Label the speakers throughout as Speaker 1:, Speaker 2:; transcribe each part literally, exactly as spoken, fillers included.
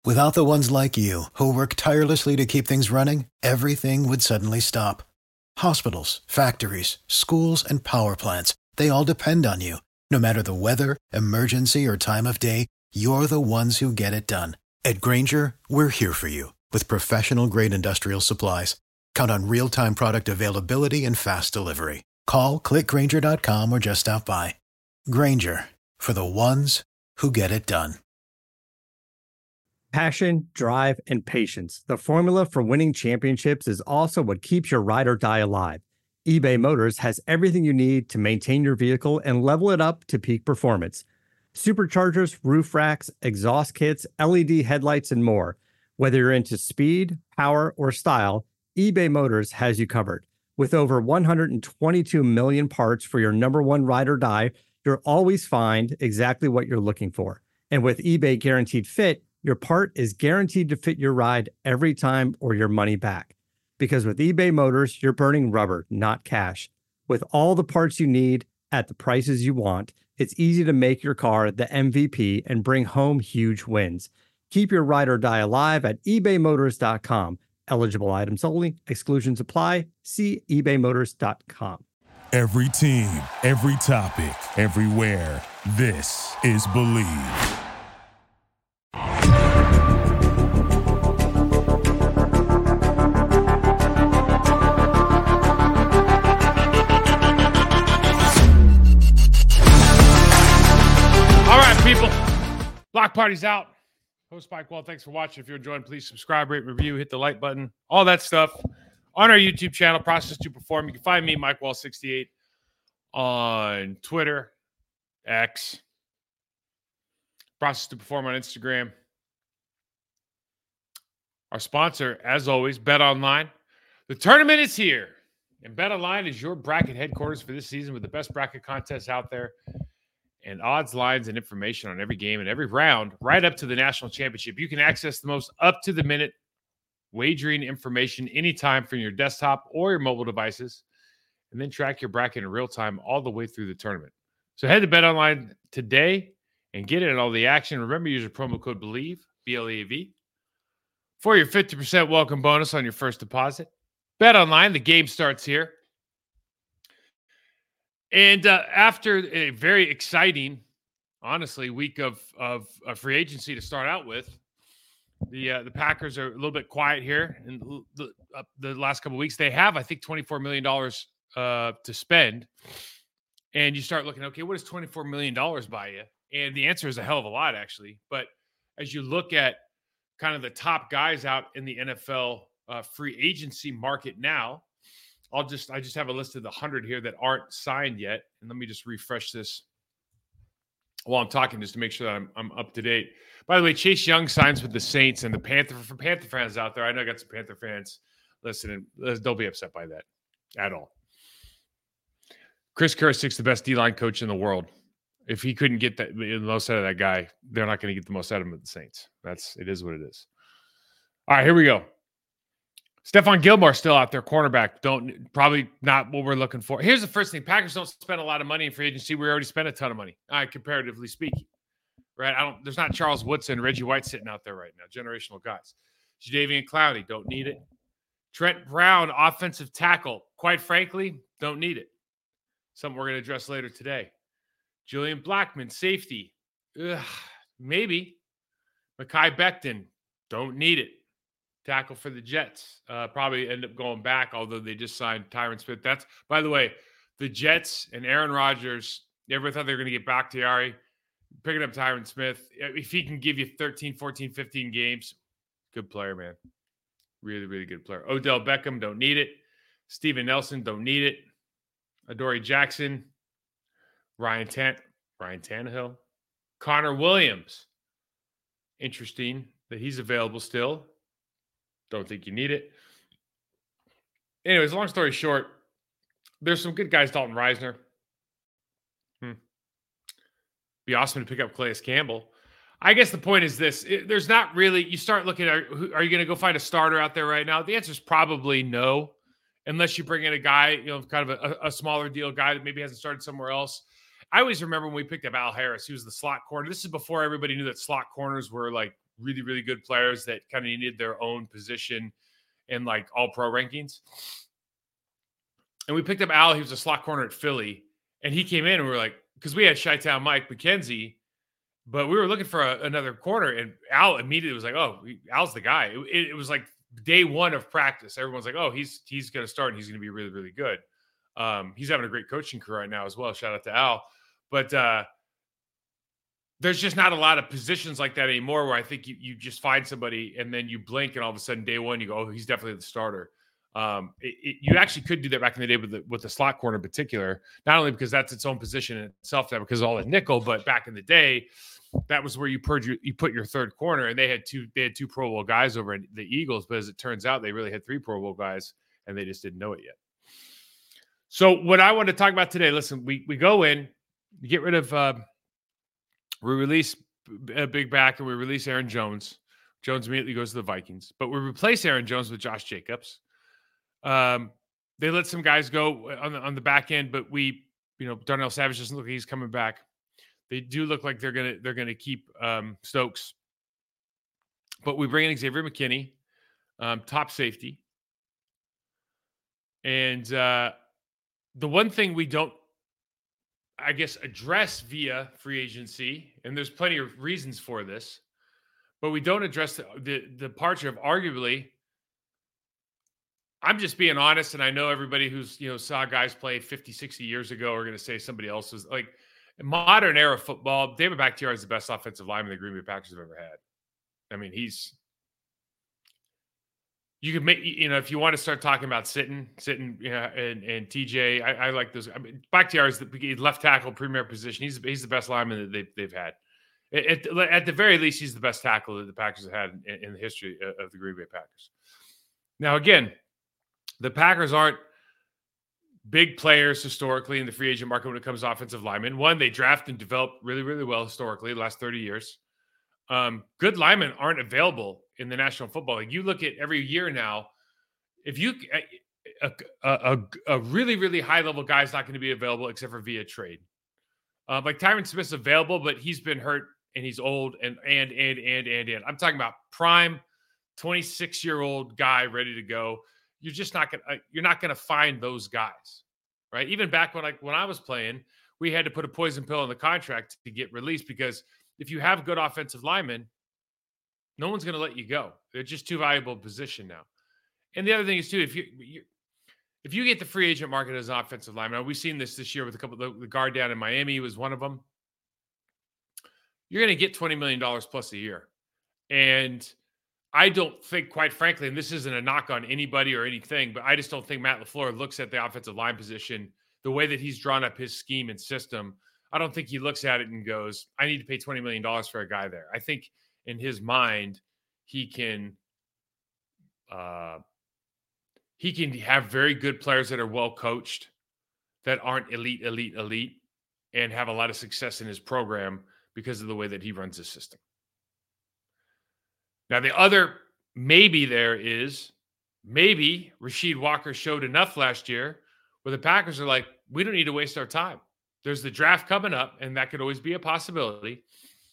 Speaker 1: Without the ones like you, who work tirelessly to keep things running, everything would suddenly stop. Hospitals, factories, schools, and power plants, they all depend on you. No matter the weather, emergency, or time of day, you're the ones who get it done. At Grainger, we're here for you with professional-grade industrial supplies. Count on real-time product availability and fast delivery. Call, click Grainger dot com, or just stop by. Grainger, for the ones who get it done.
Speaker 2: Passion, drive, and patience. The formula for winning championships is also what keeps your ride or die alive. eBay Motors has everything you need to maintain your vehicle and level it up to peak performance. Superchargers, roof racks, exhaust kits, L E D headlights, and more. Whether you're into speed, power, or style, eBay Motors has you covered. With over one hundred twenty-two million parts for your number one ride or die, you'll always find exactly what you're looking for. And with eBay Guaranteed Fit, your part is guaranteed to fit your ride every time or your money back. Because with eBay Motors, you're burning rubber, not cash. With all the parts you need at the prices you want, it's easy to make your car the M V P and bring home huge wins. Keep your ride or die alive at ebay motors dot com. Eligible items only. Exclusions apply. See ebay motors dot com.
Speaker 3: Every team, every topic, everywhere. This is Believe.
Speaker 4: All right, people. Block Party's out. Host Mike Wall, thanks for watching. If you're enjoying, please subscribe, rate, review, hit the like button, all that stuff on our YouTube channel, Process to Perform. You can find me, Mike Wall sixty-eight, on Twitter, X, Process to Perform on Instagram. Our sponsor, as always, BetOnline. The tournament is here, and BetOnline is your bracket headquarters for this season with the best bracket contests out there and odds, lines, and information on every game and every round right up to the national championship. You can access the most up-to-the-minute wagering information anytime from your desktop or your mobile devices, and then track your bracket in real time all the way through the tournament. So head to BetOnline today and get in on all the action. Remember, use your promo code BELIEVE, B L E A V, for your fifty percent welcome bonus on your first deposit. BetOnline, the game starts here. And uh, after a very exciting, honestly, week of, of, of free agency to start out with, the uh, the Packers are a little bit quiet here in the, uh, the last couple of weeks. They have, I think, twenty-four million dollars uh, to spend. And you start looking, okay, what does twenty-four million dollars buy you? And the answer is a hell of a lot, actually. But as you look at kind of the top guys out in the N F L uh, free agency market now, I'll just, I just have a list of the one hundred here that aren't signed yet. And let me just refresh this while I'm talking just to make sure that I'm, I'm up to date. By the way, Chase Young signs with the Saints and the Panther. For Panther fans out there, I know I got some Panther fans listening. Don't be upset by that at all. Chris Kursik's the best D-line coach in the world. If he couldn't get that, the most out of that guy, they're not going to get the most out of him at the Saints. That's, it is what it is. All right, here we go. Stephon Gilmore still out there, cornerback. Don't probably not what we're looking for. Here's the first thing: Packers don't spend a lot of money in free agency. We already spent a ton of money, all right, comparatively speaking. Right? I don't. There's not Charles Woodson, Reggie White sitting out there right now. Generational guys. Jadeveon Clowney, don't need it. Trent Brown, offensive tackle. Quite frankly, don't need it. Something we're going to address later today. Julian Blackmon, safety. Ugh, maybe. Mekhi Becton, don't need it. Tackle for the Jets. Uh, probably end up going back, although they just signed Tyron Smith. That's, by the way, the Jets and Aaron Rodgers, everyone thought they were going to get Bakhtiari. Picking up Tyron Smith. If he can give you thirteen, fourteen, fifteen games, good player, man. Really, really good player. Odell Beckham, don't need it. Steven Nelson, don't need it. Adoree Jackson. Ryan Tan- Ryan Tannehill. Connor Williams. Interesting that he's available still. Don't think you need it. Anyways, long story short, there's some good guys. Dalton Reisner. Hmm. Be awesome to pick up Calais Campbell. I guess the point is this. It, there's not really, you start looking at, are, are you going to go find a starter out there right now? The answer is probably no, unless you bring in a guy, you know, kind of a, a smaller deal guy that maybe hasn't started somewhere else. I always remember when we picked up Al Harris. He was the slot corner. This is before everybody knew that slot corners were like really, really good players that kind of needed their own position in like all pro rankings. And we picked up Al. He was a slot corner at Philly. And he came in and we were like, because we had Chi-Town Mike McKenzie, but we were looking for a, another corner. And Al immediately was like, oh, Al's the guy. It, it was like day one of practice. Everyone's like, oh, he's he's going to start and he's going to be really, really good. Um, he's having a great coaching career right now as well. Shout out to Al. But uh, there's just not a lot of positions like that anymore where I think you, you just find somebody and then you blink and all of a sudden day one you go, oh, he's definitely the starter. Um, it, it, you actually could do that back in the day with the, with the slot corner in particular, not only because that's its own position in itself, that because of all the nickel, but back in the day, that was where you purge your, you put your third corner, and they had two they had two Pro Bowl guys over in the Eagles, but as it turns out, they really had three Pro Bowl guys, and they just didn't know it yet. So what I want to talk about today, listen, we we go in, we get rid of, uh, we release a big back, and we release Aaron Jones. Jones immediately goes to the Vikings, but we replace Aaron Jones with Josh Jacobs. Um, they let some guys go on the on the back end, but we, you know, Darnell Savage doesn't look like he's coming back. They do look like they're gonna they're gonna keep um, Stokes, but we bring in Xavier McKinney, um, top safety, and uh, the one thing we don't, I guess, address via free agency, and there's plenty of reasons for this, but we don't address the, the, the departure of arguably. I'm just being honest, and I know everybody who's, you know, saw guys play fifty, sixty years ago are going to say somebody else was like, in modern era football, David Bakhtiari is the best offensive lineman the Green Bay Packers have ever had. I mean, he's, you could make, you know, if you want to start talking about sitting, sitting, yeah, and, and T J, I, I like those. I mean, Bakhtiari is the left tackle premier position. He's, he's the best lineman that they've, they've had. At, at the very least, he's the best tackle that the Packers have had in, in the history of the Green Bay Packers. Now, again, the Packers aren't big players historically in the free agent market when it comes to offensive linemen. One, they draft and develop really, really well historically the last thirty years. Um, good linemen aren't available in the National Football League. You look at every year now, if you a, a, a, a really, really high-level guy is not going to be available except for via trade. Uh, like Tyron Smith's available, but he's been hurt and he's old and and and and and and. I'm talking about prime twenty-six-year-old guy ready to go. You're just not gonna you're not gonna find those guys, right? Even back when I when I was playing, we had to put a poison pill in the contract to get released because if you have good offensive linemen, no one's gonna let you go. They're just too valuable a position now. And the other thing is too, if you, you if you get the free agent market as an offensive lineman, we've seen this this year with a couple of the guard down in Miami was one of them. You're gonna get twenty million dollars plus a year, and I don't think, quite frankly, and this isn't a knock on anybody or anything, but I just don't think Matt LaFleur looks at the offensive line position the way that he's drawn up his scheme and system. I don't think he looks at it and goes, I need to pay twenty million dollars for a guy there. I think in his mind, he can uh, he can have very good players that are well coached, that aren't elite, elite, elite, and have a lot of success in his program because of the way that he runs his system. Now, the other maybe there is maybe Rasheed Walker showed enough last year where the Packers are like, we don't need to waste our time. There's the draft coming up, and that could always be a possibility.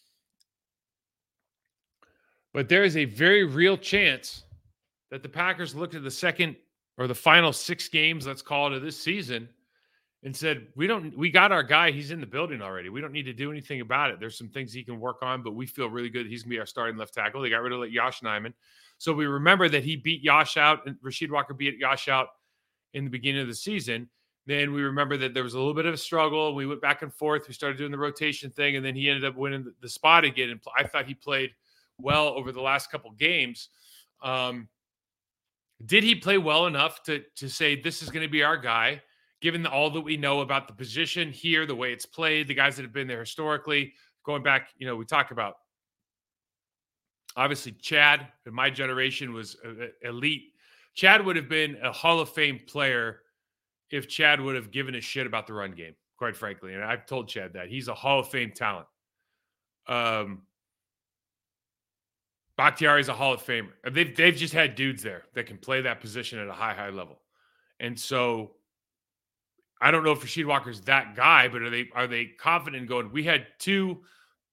Speaker 4: But there is a very real chance that the Packers looked at the second or the final six games, let's call it, of this season and said, we don't, we got our guy. He's in the building already. We don't need to do anything about it. There's some things he can work on, but we feel really good. He's going to be our starting left tackle. They got rid of like Yosh Nijman. So we remember that he beat Yosh out and Rasheed Walker beat Yosh out in the beginning of the season. Then we remember that there was a little bit of a struggle. We went back and forth. We started doing the rotation thing, and then he ended up winning the, the spot again. And I thought he played well over the last couple games. Um, did he play well enough to, to say this is going to be our guy? Given all that we know about the position here, the way it's played, the guys that have been there historically, going back, you know, we talk about, obviously, Chad in my generation was elite. Chad would have been a Hall of Fame player if Chad would have given a shit about the run game, quite frankly. And I've told Chad that. He's a Hall of Fame talent. Um, Bakhtiari is a Hall of Famer. They've, they've just had dudes there that can play that position at a high, high level. And so I don't know if Rasheed Walker's that guy, but are they are they confident in going, we had two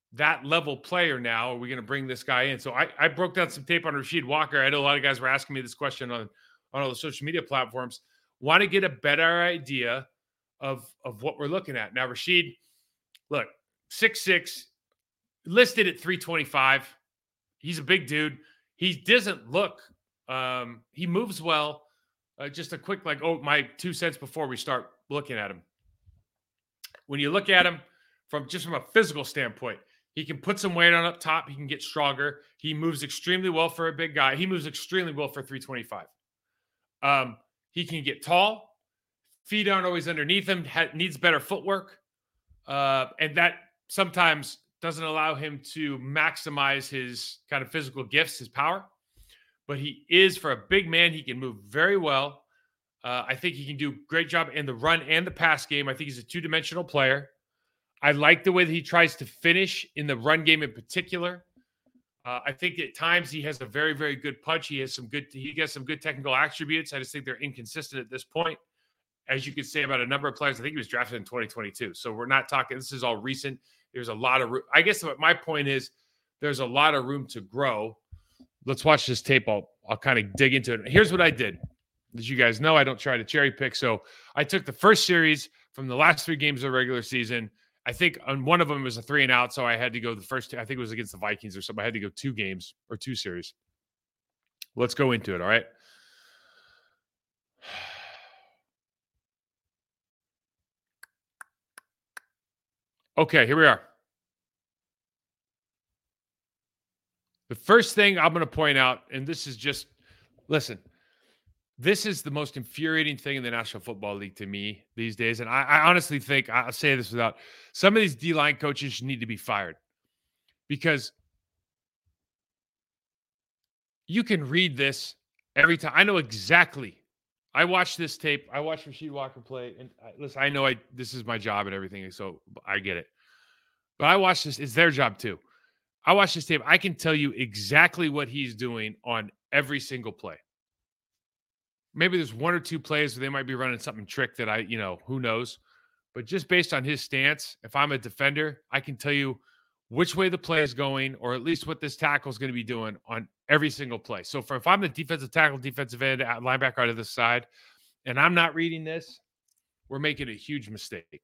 Speaker 4: that level player now? Are we going to bring this guy in? So I, I broke down some tape on Rasheed Walker. I know a lot of guys were asking me this question on, on all the social media platforms. Want to get a better idea of, of what we're looking at. Now, Rasheed, look, six six, listed at three twenty-five. He's a big dude. He doesn't look, um, he moves well. Uh, just a quick, like, oh, my two cents before we start looking at him. When you look at him from just from a physical standpoint, he can put some weight on up top. He can get stronger. He moves extremely well for a big guy. He moves extremely well for three twenty-five. Um, he can get tall. Feet aren't always underneath him. Ha- needs better footwork. Uh, and that sometimes doesn't allow him to maximize his kind of physical gifts, his power. But he is, for a big man, he can move very well. Uh, I think he can do a great job in the run and the pass game. I think he's a two-dimensional player. I like the way that he tries to finish in the run game in particular. Uh, I think at times he has a very, very good punch. He has some good, he has some good technical attributes. I just think they're inconsistent at this point. As you could say about a number of players, I think he was drafted in twenty twenty-two. So we're not talking, this is all recent. There's a lot of, I guess what my point is, there's a lot of room to grow. Let's watch this tape. I'll, I'll kind of dig into it. Here's what I did. As you guys know, I don't try to cherry pick. So I took the first series from the last three games of the regular season. I think on one of them was a three and out. So I had to go the first, I think it was against the Vikings or something. I had to go two games or two series. Let's go into it. All right. Okay, here we are. The first thing I'm going to point out, and this is just, listen, this is the most infuriating thing in the National Football League to me these days. And I, I honestly think, I'll say this without, some of these D-line coaches need to be fired. Because you can read this every time. I know exactly. I watched this tape. I watched Rasheed Walker play. And I, listen, I know I this is my job and everything, so I get it. But I watched this. It's their job too. I watched this tape. I can tell you exactly what he's doing on every single play. Maybe there's one or two plays where they might be running something trick that I, you know, who knows. But just based on his stance, if I'm a defender, I can tell you which way the play is going, or at least what this tackle is going to be doing on every single play. So for, if I'm the defensive tackle, defensive end, linebacker out of this side, and I'm not reading this, we're making a huge mistake.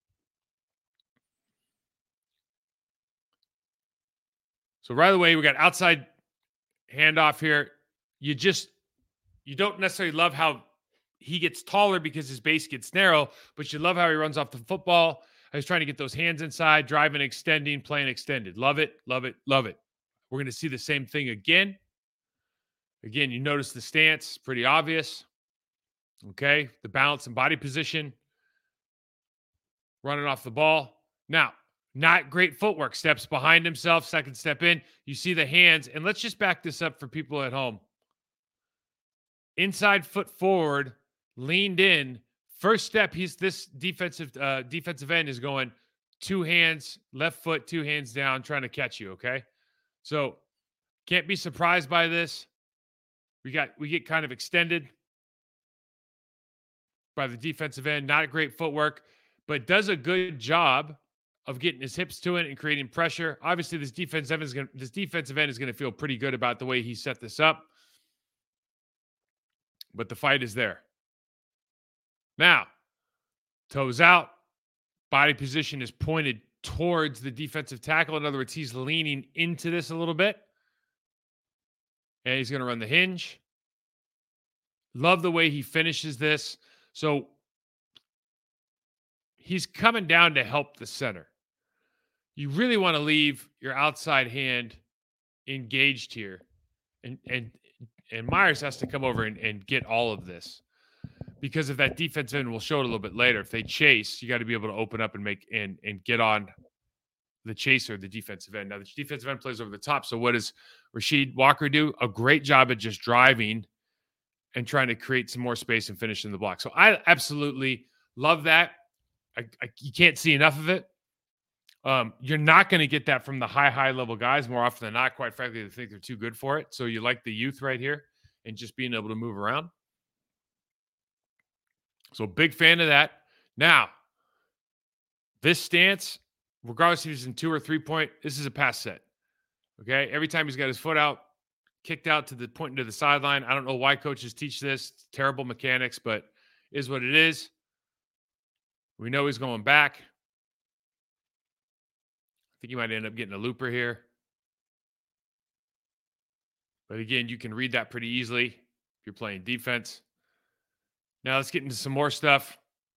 Speaker 4: So right away, we got outside handoff here. You just, you don't necessarily love how he gets taller because his base gets narrow, but you love how he runs off the football. I was trying to get those hands inside, driving, extending, playing extended. Love it, love it, love it. We're going to see the same thing again. Again, you notice the stance, pretty obvious. Okay, the balance and body position. Running off the ball. Now, not great footwork. Steps behind himself, second step in. You see the hands, and let's just back this up for people at home. Inside foot forward, leaned in. First step, he's this defensive uh, defensive end is going two hands, left foot, two hands down, trying to catch you, okay? So can't be surprised by this. We got we get kind of extended by the defensive end. Not a great footwork, but does a good job of getting his hips to it and creating pressure. Obviously, this defensive end is going this defensive end is going to feel pretty good about the way he set this up. But the fight is there. Now, toes out, body position is pointed towards the defensive tackle. In other words, he's leaning into this a little bit. And he's going to run the hinge. Love the way he finishes this. So he's coming down to help the center. You really want to leave your outside hand engaged here. And and and Myers has to come over and, and get all of this. Because if that defensive end, will show it a little bit later, if they chase, you got to be able to open up and make and and get on the chaser, the defensive end. Now, the defensive end plays over the top. So what does Rasheed Walker do? A great job at just driving and trying to create some more space and finish in the block. So I absolutely love that. I, I, you can't see enough of it. Um, you're not going to get that from the high, high level guys more often than not. Quite frankly, they think they're too good for it. So you like the youth right here and just being able to move around. So big fan of that. Now, this stance, regardless if he's in two or three point, this is a pass set. Okay. Every time he's got his foot out, kicked out to the point into the sideline. I don't know why coaches teach this. It's terrible mechanics, but is what it is. We know he's going back. I think he might end up getting a looper here. But again, you can read that pretty easily if you're playing defense. Now let's get into some more stuff.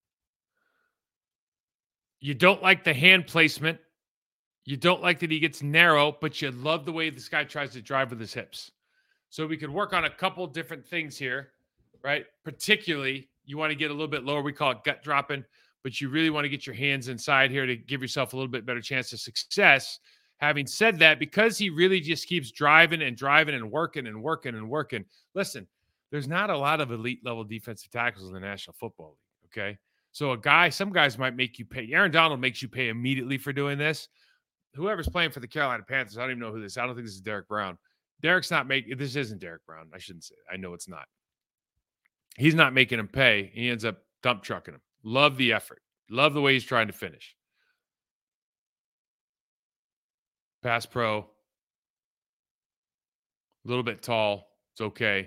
Speaker 4: You don't like the hand placement. You don't like that he gets narrow, but you love the way this guy tries to drive with his hips. So we could work on a couple different things here, right? Particularly, you want to get a little bit lower. We call it gut dropping, but you really want to get your hands inside here to give yourself a little bit better chance of success. Having said that, because he really just keeps driving and driving and working and working and working, listen, there's not a lot of elite level defensive tackles in the National Football League, okay? So a guy, some guys might make you pay. Aaron Donald makes you pay immediately for doing this. Whoever's playing for the Carolina Panthers, I don't even know who this is. I don't think this is Derek Brown. Derek's not making, this isn't Derek Brown. I shouldn't say it. I know it's not. He's not making him pay. He ends up dump trucking him. Love the effort. Love the way he's trying to finish. Pass pro. A little bit tall. It's okay.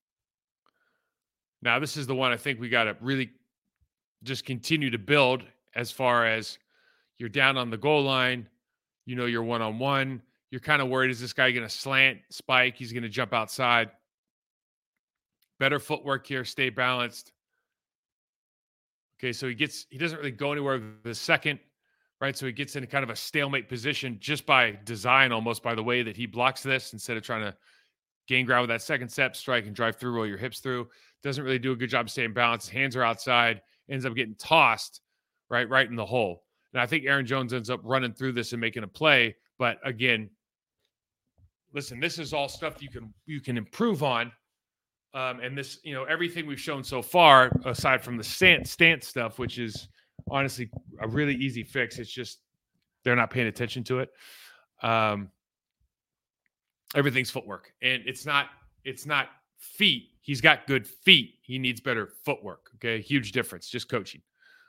Speaker 4: Now, this is the one I think we got to really just continue to build as far as you're down on the goal line. You know, you're one-on-one. You're kind of worried, is this guy going to slant, spike? He's going to jump outside. Better footwork here. Stay balanced. Okay, so he gets, he doesn't really go anywhere with the second, right? So he gets in kind of a stalemate position just by design, almost by the way that he blocks this instead of trying to gain ground with that second step, strike and drive through, roll your hips through. Doesn't really do a good job staying balanced. His hands are outside, ends up getting tossed right, right in the hole. And I think Aaron Jones ends up running through this and making a play. But again, listen, this is all stuff you can you can improve on. Um, and this, you know, everything we've shown so far, aside from the stance, stance stuff, which is honestly a really easy fix. It's just they're not paying attention to it. Um, everything's footwork, and it's not it's not feet. He's got good feet. He needs better footwork. Okay, huge difference. Just coaching.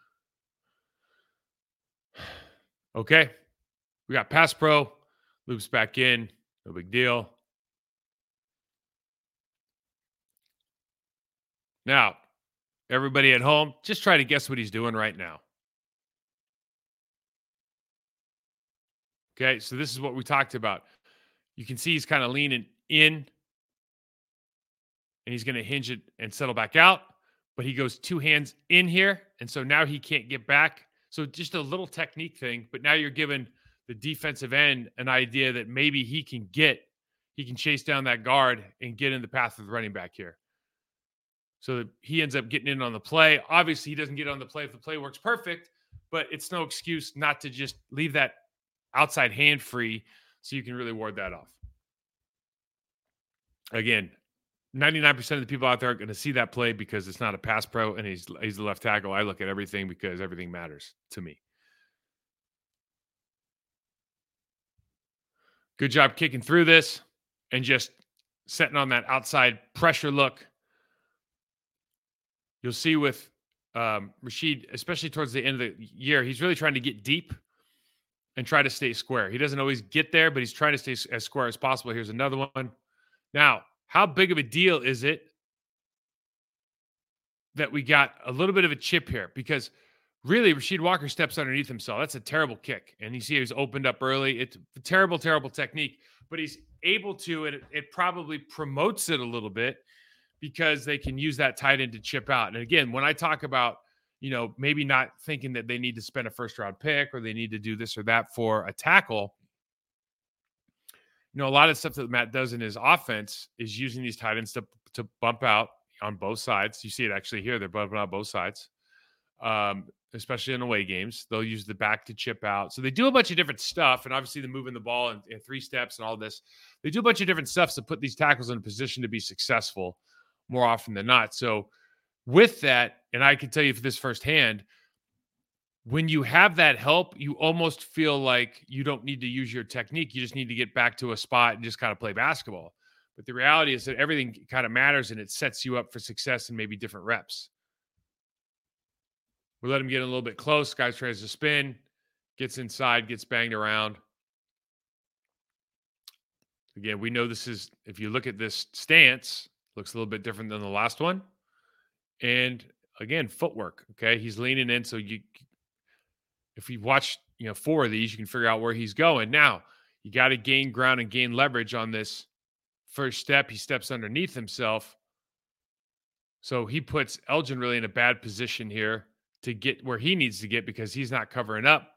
Speaker 4: Okay, we got pass pro, loops back in, no big deal. Now, everybody at home, just try to guess what he's doing right now. Okay, so this is what we talked about. You can see he's kind of leaning in, and he's going to hinge it and settle back out, but he goes two hands in here, and so now he can't get back. So just a little technique thing, but now you're giving the defensive end an idea that maybe he can get, he can chase down that guard and get in the path of the running back here. So that he ends up getting in on the play. Obviously, he doesn't get on the play if the play works perfect, but it's no excuse not to just leave that outside hand free so you can really ward that off. Again, ninety-nine percent of the people out there are going to see that play because it's not a pass pro and he's he's the left tackle. I look at everything because everything matters to me. Good job kicking through this and just setting on that outside pressure look. You'll see with um, Rashid, especially towards the end of the year, he's really trying to get deep and try to stay square. He doesn't always get there, but he's trying to stay as square as possible. Here's another one. Now, how big of a deal is it that we got a little bit of a chip here? Because really, Rashid Walker steps underneath himself. That's a terrible kick. And you see he's opened up early. It's a terrible, terrible technique. But he's able to, and it, it probably promotes it a little bit because they can use that tight end to chip out. And again, when I talk about, you know, maybe not thinking that they need to spend a first-round pick or they need to do this or that for a tackle, you know, a lot of stuff that Matt does in his offense is using these tight ends to, to bump out on both sides. You see it actually here. They're bumping out both sides, um, especially in away games. They'll use the back to chip out. So they do a bunch of different stuff, and obviously they're moving the ball in, in three steps and all this. They do a bunch of different stuff to put these tackles in a position to be successful more often than not. So with that, and I can tell you for this firsthand, when you have that help, you almost feel like you don't need to use your technique. You just need to get back to a spot and just kind of play basketball. But the reality is that everything kind of matters and it sets you up for success in maybe different reps. We let him get a little bit close. Guy tries to spin, gets inside, gets banged around. Again, we know this is, if you look at this stance, looks a little bit different than the last one. And again, footwork. Okay. He's leaning in. So you, if you watch, you know, four of these, you can figure out where he's going. Now, you got to gain ground and gain leverage on this first step. He steps underneath himself. So he puts Elgin really in a bad position here to get where he needs to get because he's not covering up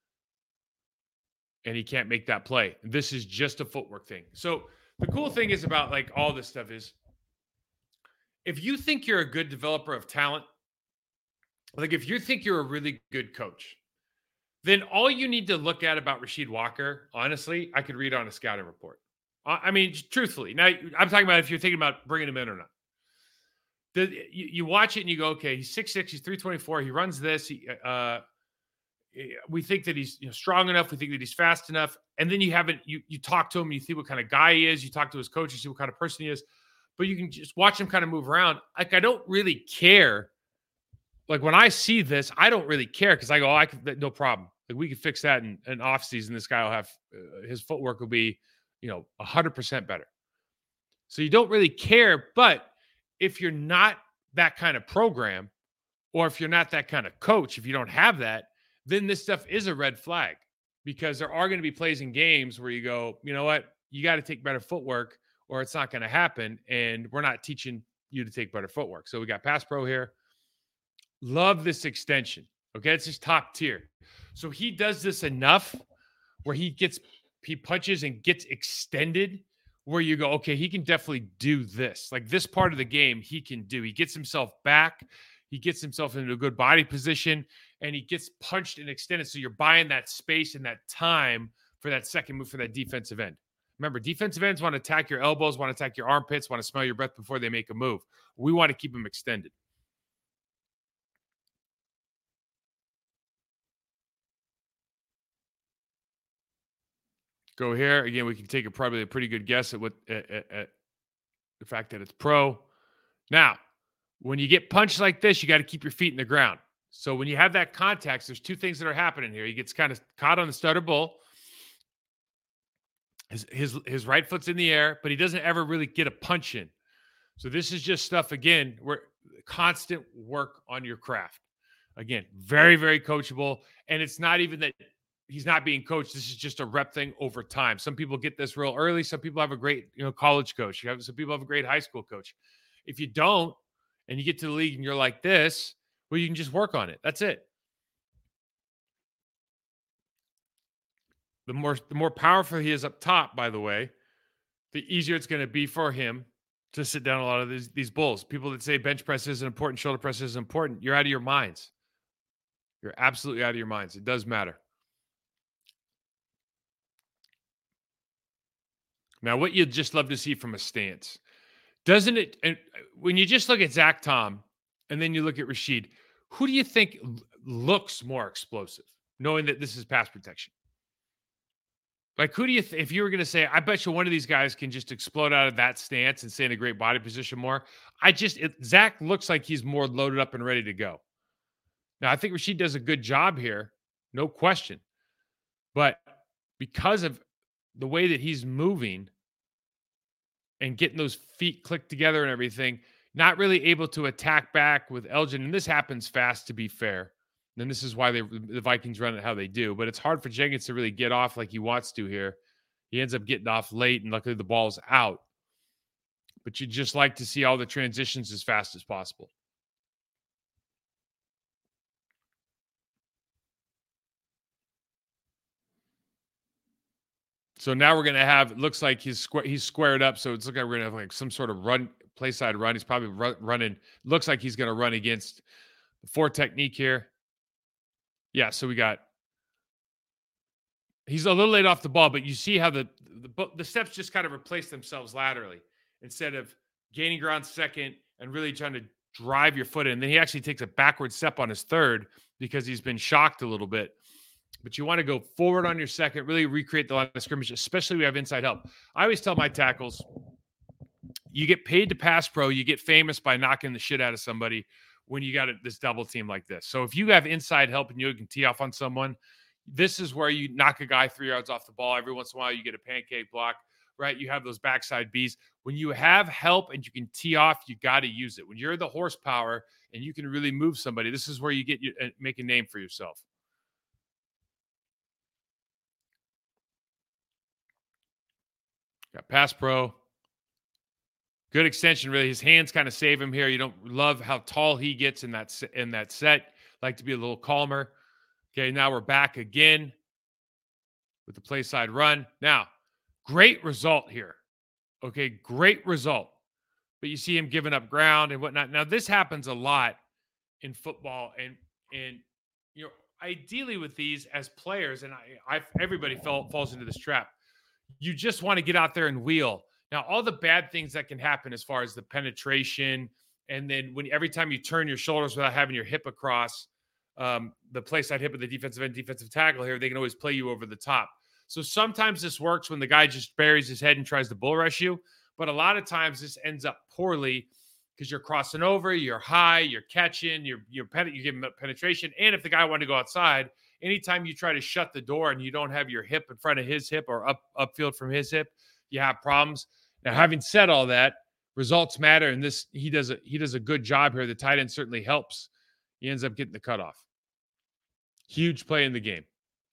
Speaker 4: and he can't make that play. This is just a footwork thing. So the cool thing is about like all this stuff is if you think you're a good developer of talent, like if you think you're a really good coach, then all you need to look at about Rasheed Walker, honestly, I could read on a scouting report. I mean, truthfully. Now, I'm talking about if you're thinking about bringing him in or not. The, you, you watch it and you go, okay, he's six six, he's three twenty-four, he runs this. He, uh, we think that he's you know, strong enough. We think that he's fast enough. And then you haven't, you, you talk to him, you see what kind of guy he is. You talk to his coach, you see what kind of person he is. But you can just watch him kind of move around. Like, I don't really care. Like, when I see this, I don't really care because I go, oh, I can, no problem. Like, we can fix that in an off season. This guy will have, uh, his footwork will be, you know, one hundred percent better. So you don't really care. But if you're not that kind of program, or if you're not that kind of coach, if you don't have that, then this stuff is a red flag because there are going to be plays in games where you go, you know what, you got to take better footwork or it's not going to happen. And we're not teaching you to take better footwork. So we got Pass Pro here. Love this extension. Okay. It's just top tier. So he does this enough where he gets, he punches and gets extended where you go, okay, he can definitely do this. Like this part of the game, he can do. He gets himself back. He gets himself into a good body position and he gets punched and extended. So you're buying that space and that time for that second move for that defensive end. Remember, defensive ends want to attack your elbows, want to attack your armpits, want to smell your breath before they make a move. We want to keep them extended. Go here. Again, we can take a probably a pretty good guess at what at, at, at the fact that it's pro. Now, when you get punched like this, you got to keep your feet in the ground. So when you have that contact, there's two things that are happening here. He gets kind of caught on the stutter bull. His, his, his right foot's in the air, but he doesn't ever really get a punch in. So this is just stuff, again, where constant work on your craft. Again, very, very coachable. And it's not even that he's not being coached. This is just a rep thing over time. Some people get this real early. Some people have a great, you know, college coach. You have some people have a great high school coach. If you don't, and you get to the league and you're like this, well, you can just work on it. That's it. The more, the more powerful he is up top, by the way, the easier it's going to be for him to sit down a lot of these, these bulls. People that say bench press isn't important, shoulder press isn't important, you're out of your minds. You're absolutely out of your minds. It does matter. Now, what you'd just love to see from a stance, doesn't it? And when you just look at Zach Tom and then you look at Rasheed, who do you think looks more explosive, knowing that this is pass protection? Like, who do you, th- if you were going to say, I bet you one of these guys can just explode out of that stance and stay in a great body position more. I just, it, Zach looks like he's more loaded up and ready to go. Now, I think Rasheed does a good job here, no question. But because of the way that he's moving and getting those feet clicked together and everything, not really able to attack back with Elgin. And this happens fast, to be fair. And this is why they, the Vikings run it how they do. But it's hard for Jenkins to really get off like he wants to here. He ends up getting off late, and luckily the ball's out. But you'd just like to see all the transitions as fast as possible. So now we're going to have, it looks like he's squ- he's squared up. So it's looking like we're going to have like some sort of run, play side run. He's probably run, running. Looks like he's going to run against the four technique here. Yeah, so we got, he's a little late off the ball, but you see how the, the, the steps just kind of replace themselves laterally instead of gaining ground second and really trying to drive your foot in. And then he actually takes a backward step on his third because he's been shocked a little bit. But you want to go forward on your second, really recreate the line of scrimmage, especially if we have inside help. I always tell my tackles, you get paid to pass pro, you get famous by knocking the shit out of somebody when you got this double team like this. So if you have inside help and you can tee off on someone, This is where you knock a guy three yards off the ball. Every once in a while, you get a pancake block, right? You have those backside Bs. When you have help and you can tee off, you got to use it. When you're the horsepower and you can really move somebody, this is where you get you uh, make a name for yourself. Got pass pro. Good extension, really. His hands kind of save him here. You don't love how tall he gets in that in that set. Like to be a little calmer. Okay, now we're back again with the play side run. Now, great result here. Okay, great result. But you see him giving up ground and whatnot. Now, this happens a lot in football, and and you know, ideally with these as players, and I, I everybody fell, falls into this trap. You just want to get out there and wheel. Now, all the bad things that can happen as far as the penetration, and then when every time you turn your shoulders without having your hip across um, the play side hip of the defensive end, defensive tackle here, they can always play you over the top. So sometimes this works when the guy just buries his head and tries to bull rush you. But a lot of times this ends up poorly because you're crossing over, you're high, you're catching, you're you're, pen- you're giving penetration. And if the guy wanted to go outside, anytime you try to shut the door and you don't have your hip in front of his hip or up upfield from his hip, you have problems. Now, having said all that, results matter, and this he does a he does a good job here. The tight end certainly helps. He ends up getting the cutoff. Huge play in the game.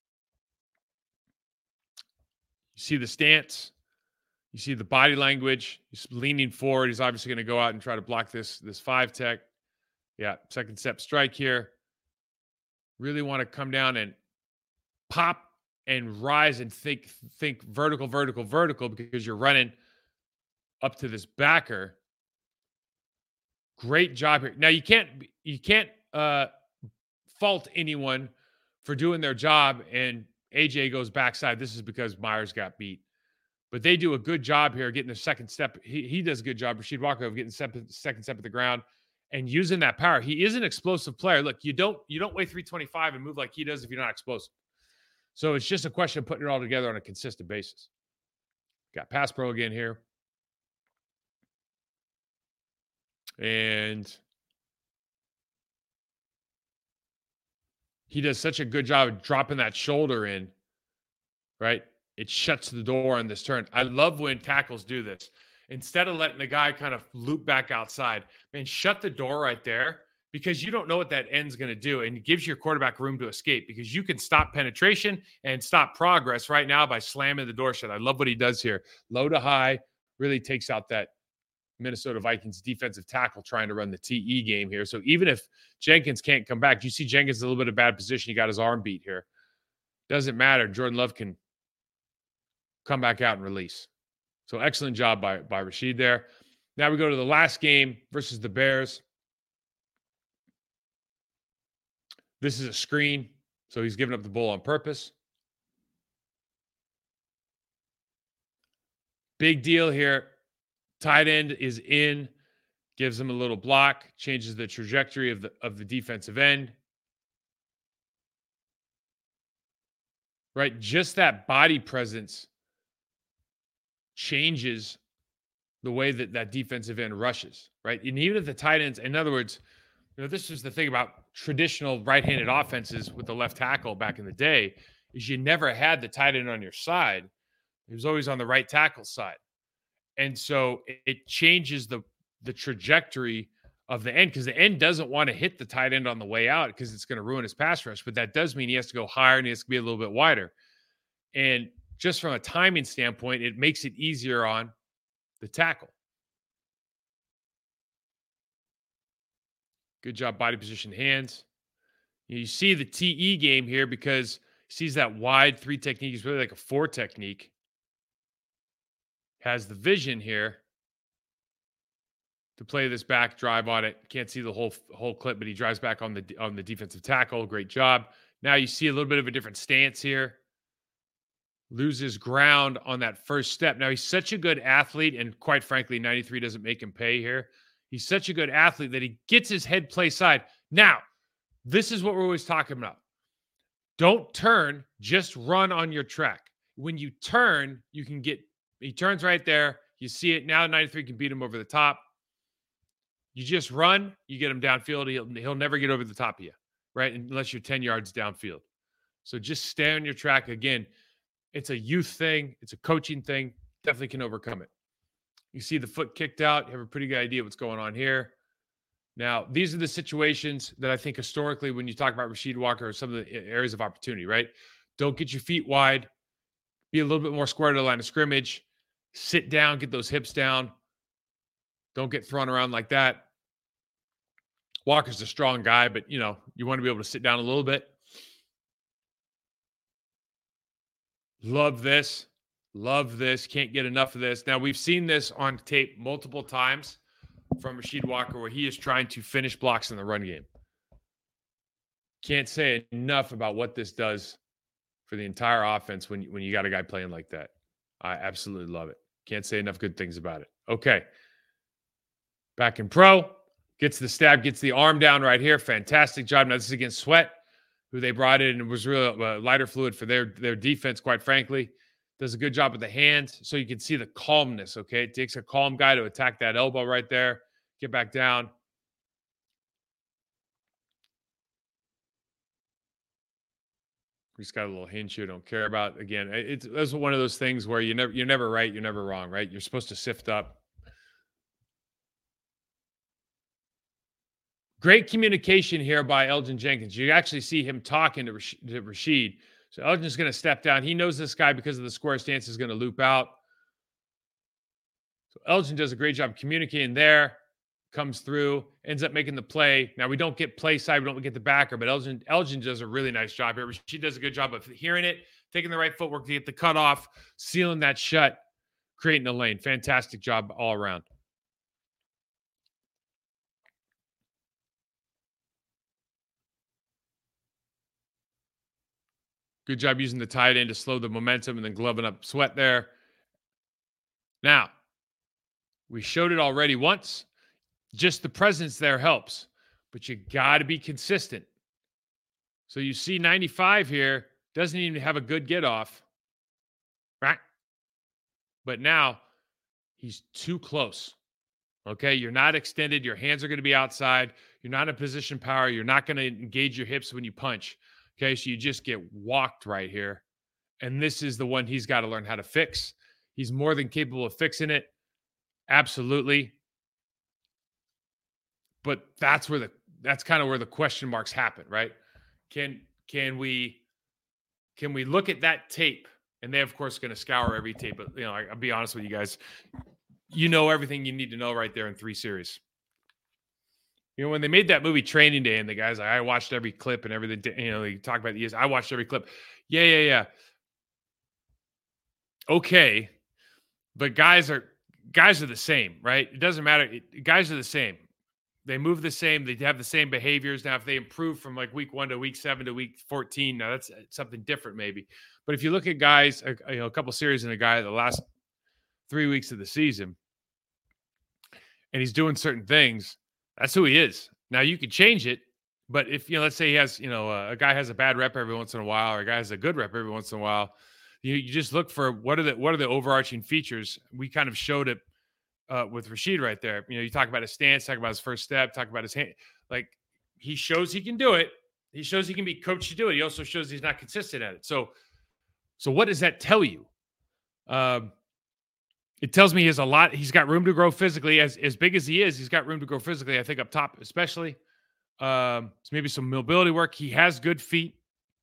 Speaker 4: You see the stance. You see the body language. He's leaning forward. He's obviously going to go out and try to block this this five tech. Yeah, second step strike here. Really want to come down and pop and rise and think think vertical, vertical, vertical because you're running up to this backer. Great job here. Now you can't you can't uh, fault anyone for doing their job and A J goes backside. This is because Myers got beat. But they do a good job here getting the second step. He, he does a good job, Rasheed Walker, of getting step, second step at the ground and using that power. He is an explosive player. Look, you don't you don't weigh three twenty-five and move like he does if you're not explosive. So it's just a question of putting it all together on a consistent basis. Got pass pro again here. And he does such a good job of dropping that shoulder in, right? It shuts the door on this turn. I love when tackles do this. Instead of letting the guy kind of loop back outside, man, shut the door right there because you don't know what that end's going to do. And it gives your quarterback room to escape because you can stop penetration and stop progress right now by slamming the door shut. I love what he does here. Low to high, really takes out that Minnesota Vikings defensive tackle trying to run the T E game here. So even if Jenkins can't come back, you see Jenkins in a little bit of bad position. He got his arm beat here. Doesn't matter. Jordan Love can come back out and release. So excellent job by, by Rasheed there. Now we go to the last game versus the Bears. This is a screen, so he's giving up the ball on purpose. Big deal here. Tight end is in, gives him a little block, changes the trajectory of the of the defensive end. Right? Just that body presence changes the way that that defensive end rushes, right? And even if the tight ends, in other words, you know, this is the thing about traditional right-handed offenses with the left tackle back in the day, is you never had the tight end on your side. He was always on the right tackle side. And so it changes the the trajectory of the end because the end doesn't want to hit the tight end on the way out because it's going to ruin his pass rush. But that does mean he has to go higher and he has to be a little bit wider. And just from a timing standpoint, it makes it easier on the tackle. Good job, body position, hands. You see the T E game here because he sees that wide three technique. It's really like a four technique. Has the vision here to play this back, drive on it. Can't see the whole whole clip, but he drives back on the on the defensive tackle. Great job. Now you see a little bit of a different stance here. Loses ground on that first step. Now he's such a good athlete, and quite frankly, ninety-three doesn't make him pay here. He's such a good athlete that he gets his head play side. Now, this is what we're always talking about. Don't turn, just run on your track. When you turn, you can get He turns right there. You see it. Now ninety-three can beat him over the top. You just run. You get him downfield. He'll, he'll never get over the top of you, right? Unless you're ten yards downfield. So just stay on your track. Again, it's a youth thing. It's a coaching thing. Definitely can overcome it. You see the foot kicked out. You have a pretty good idea what's going on here. Now, these are the situations that I think historically, when you talk about Rasheed Walker, are some of the areas of opportunity, right? Don't get your feet wide. Be a little bit more square to the line of scrimmage. Sit down, get those hips down. Don't get thrown around like that. Walker's a strong guy, but, you know, you want to be able to sit down a little bit. Love this. Love this. Can't get enough of this. Now, we've seen this on tape multiple times from Rasheed Walker where he is trying to finish blocks in the run game. Can't say enough about what this does for the entire offense when, when you got a guy playing like that. I absolutely love it. Can't say enough good things about it. Okay. Back in pro. Gets the stab, gets the arm down right here. Fantastic job. Now, this is against Sweat, who they brought in and was real uh, lighter fluid for their, their defense, quite frankly. Does a good job with the hands, so you can see the calmness, okay? It takes a calm guy to attack that elbow right there. Get back down. He's got a little hinge you don't care about. Again, it's, it's one of those things where you never, you're never right, you're never wrong, right? You're supposed to sift up. Great communication here by Elgton Jenkins. You actually see him talking to, Rash- to Rasheed. So Elgin's going to step down. He knows this guy because of the square stance is going to loop out. So Elgin does a great job communicating there. Comes through, ends up making the play. Now, we don't get play side. We don't get the backer, but Elgin, Elgin does a really nice job here. She does a good job of hearing it, taking the right footwork to get the cutoff, sealing that shut, creating a lane. Fantastic job all around. Good job using the tight end to slow the momentum and then gloving up Sweat there. Now, we showed it already once. Just the presence there helps, but you got to be consistent. So you see ninety-five here, doesn't even have a good get off, right? But now he's too close. Okay, you're not extended. Your hands are going to be outside. You're not in position power. You're not going to engage your hips when you punch. Okay, so you just get walked right here. And this is the one he's got to learn how to fix. He's more than capable of fixing it. Absolutely. But that's where the that's kind of where the question marks happen, right? Can can we can we look at that tape? And they, of course, going to scour every tape. But, you know, I, I'll be honest with you guys. You know everything you need to know right there in three series. You know, when they made that movie Training Day and the guys, like, I watched every clip and everything, you know, they talk about the years. I watched every clip. Yeah, yeah, yeah. Okay. But guys are, guys are the same, right? It doesn't matter. It, guys are the same. They move the same. They have the same behaviors. Now, if they improve from like week one to week seven to week fourteen, now that's something different maybe. But if you look at guys, you know, a couple series in a guy the last three weeks of the season, and he's doing certain things, that's who he is. Now, you could change it, but if, you know, let's say he has, you know, uh, a guy has a bad rep every once in a while, or a guy has a good rep every once in a while, you, you just look for what are the what are the overarching features. We kind of showed it uh, with Rasheed right there. You know, you talk about his stance, talk about his first step, talk about his hand. Like, he shows he can do it. He shows he can be coached to do it. He also shows he's not consistent at it. So, so what does that tell you? Um, It tells me he has a lot. He's got room to grow physically. As as big as he is, he's got room to grow physically. I think up top, especially. Um, so maybe some mobility work. He has good feet.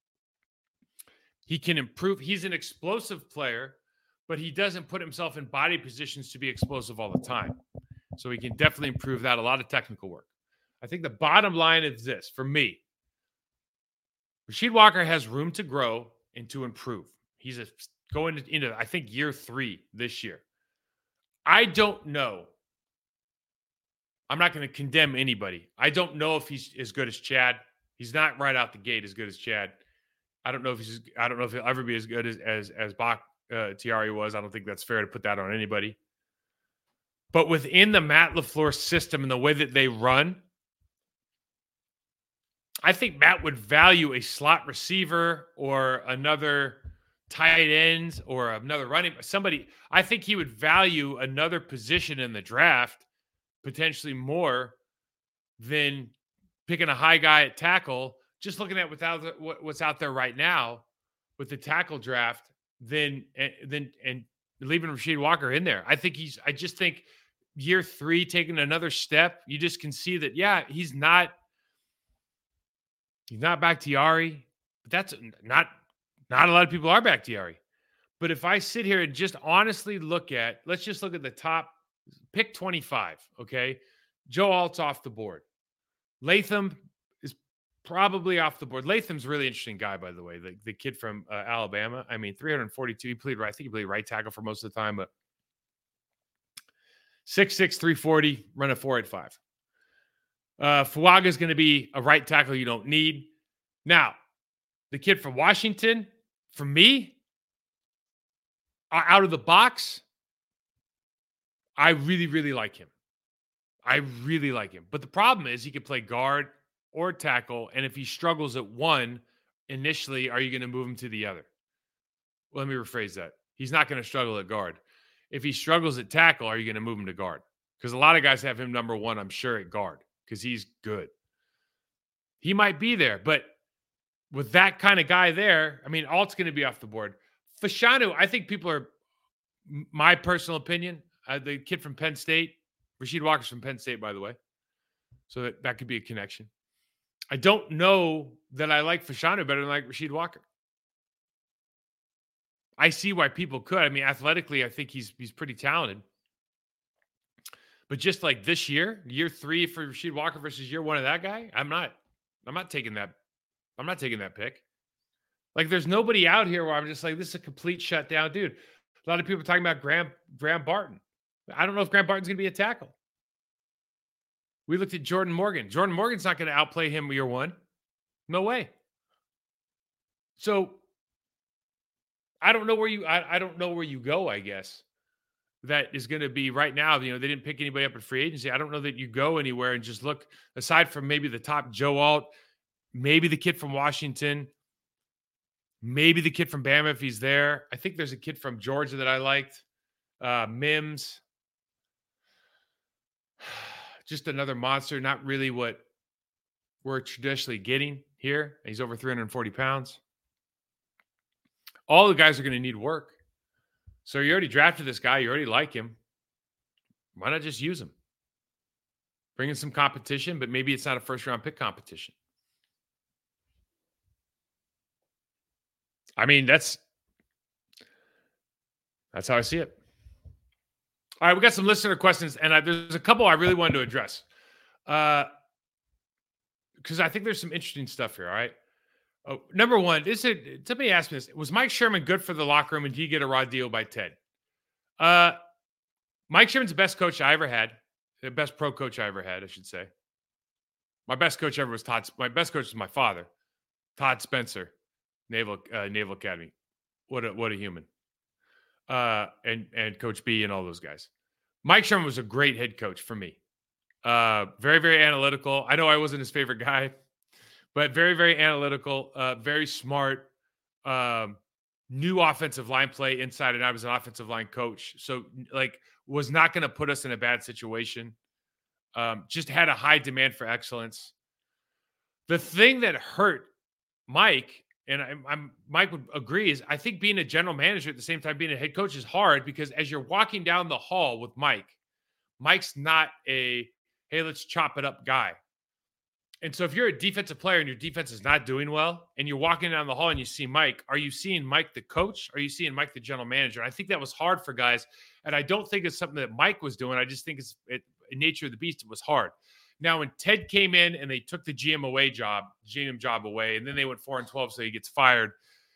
Speaker 4: He can improve. He's an explosive player, but he doesn't put himself in body positions to be explosive all the time. So he can definitely improve that. A lot of technical work. I think the bottom line is this for me. Rasheed Walker has room to grow and to improve. He's a, going into, I think, year three this year. I don't know. I'm not going to condemn anybody. I don't know if he's as good as Chad. He's not right out the gate as good as Chad. I don't know if he's. I don't know if he'll ever be as good as as as Bach uh, Tiari was. I don't think that's fair to put that on anybody. But within the Matt LaFleur system and the way that they run, I think Matt would value a slot receiver or another tight ends or another running somebody. I think he would value another position in the draft potentially more than picking a high guy at tackle just looking at without the, what, what's out there right now with the tackle draft, then and then and leaving Rasheed Walker in there. I think he's. I just think year three taking another step. You just can see that. Yeah, he's not. He's not Bakhtiari, but that's not. Not a lot of people are Bakhtiari. But if I sit here and just honestly look at, let's just look at the top, pick twenty-five, okay? Joe Alt's off the board. Latham is probably off the board. Latham's a really interesting guy, by the way, the, the kid from uh, Alabama. I mean, three forty-two, he played right. I think he played right tackle for most of the time, but six six, three forty, run a four eighty-five. Uh, Fuaga is going to be a right tackle you don't need. Now, the kid from Washington, for me, out of the box, I really, really like him. I really like him. But the problem is he could play guard or tackle, and if he struggles at one initially, are you going to move him to the other? Well, let me rephrase that. He's not going to struggle at guard. If he struggles at tackle, are you going to move him to guard? Because a lot of guys have him number one, I'm sure, at guard because he's good. He might be there, but with that kind of guy there, I mean, Alt's going to be off the board. Fashanu, I think people are, my personal opinion, uh, the kid from Penn State, Rasheed Walker's from Penn State, by the way. So that, that could be a connection. I don't know that I like Fashanu better than I like Rasheed Walker. I see why people could. I mean, athletically, I think he's he's pretty talented. But just like this year, year three for Rasheed Walker versus year one of that guy, I'm not, I'm not taking that. I'm not taking that pick. Like, there's nobody out here where I'm just like, this is a complete shutdown, dude. A lot of people are talking about Graham, Graham Barton. I don't know if Graham Barton's going to be a tackle. We looked at Jordan Morgan. Jordan Morgan's not going to outplay him year one. No way. So I don't know where you, I, I don't know where you go, I guess. That is going to be right now. You know, they didn't pick anybody up at free agency. I don't know that you go anywhere and just look, aside from maybe the top Joe Alt, maybe the kid from Washington, maybe the kid from Bama if he's there. I think there's a kid from Georgia that I liked. Uh, Mims. Just another monster. Not really what we're traditionally getting here. He's over three hundred forty pounds. All the guys are going to need work. So you already drafted this guy. You already like him. Why not just use him? Bring in some competition, but maybe it's not a first-round pick competition. I mean, that's that's how I see it. All right, we got some listener questions, and I, there's a couple I really wanted to address because uh, I think there's some interesting stuff here. All right, oh, number one, this is, somebody asked me this: was Mike Sherman good for the locker room, and did he get a raw deal by Ted? Uh, Mike Sherman's the best coach I ever had, the best pro coach I ever had, I should say. My best coach ever was Todd. My best coach was my father, Todd Spencer. Naval uh, Naval Academy. What a what a human. Uh, and and Coach B and all those guys. Mike Sherman was a great head coach for me. Uh, very, very analytical. I know I wasn't his favorite guy, but very, very analytical, uh, very smart, um, new offensive line play inside, and I was an offensive line coach. So, like, was not going to put us in a bad situation. Um, just had a high demand for excellence. The thing that hurt Mike, and I'm, I'm Mike would agree, is I think being a general manager at the same time being a head coach is hard because as you're walking down the hall with Mike, Mike's not a, hey, let's chop it up guy. And so if you're a defensive player and your defense is not doing well and you're walking down the hall and you see Mike, are you seeing Mike the coach? Or are you seeing Mike the general manager? And I think that was hard for guys. And I don't think it's something that Mike was doing. I just think it's it, in nature of the beast, it was hard. Now, when Ted came in and they took the G M away job, G M job away, and then they went four and twelve, so he gets fired.